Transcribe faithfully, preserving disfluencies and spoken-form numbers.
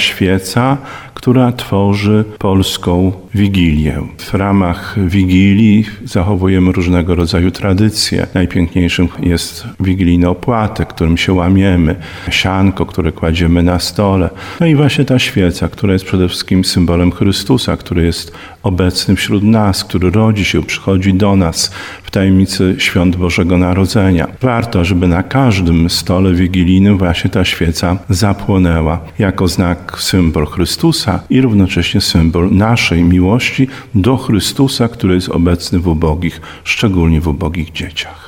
świeca, która tworzy polską Wigilię. W ramach Wigilii zachowujemy różnego rodzaju tradycje. Najpiękniejszym jest wigilijny opłatek, którym się łamiemy, sianko, które kładziemy na stole. No i właśnie ta świeca, która jest przede wszystkim symbolem Chrystusa, który jest obecny wśród nas, który rodzi się, przychodzi do nas w tajemnicy świąt Bożego Narodzenia. Warto, żeby na każdym stole wigilijnym właśnie ta świeca zapłonęła jako znak, symbol Chrystusa i równocześnie symbol naszej miłości do Chrystusa, który jest obecny w ubogich, szczególnie w ubogich dzieciach.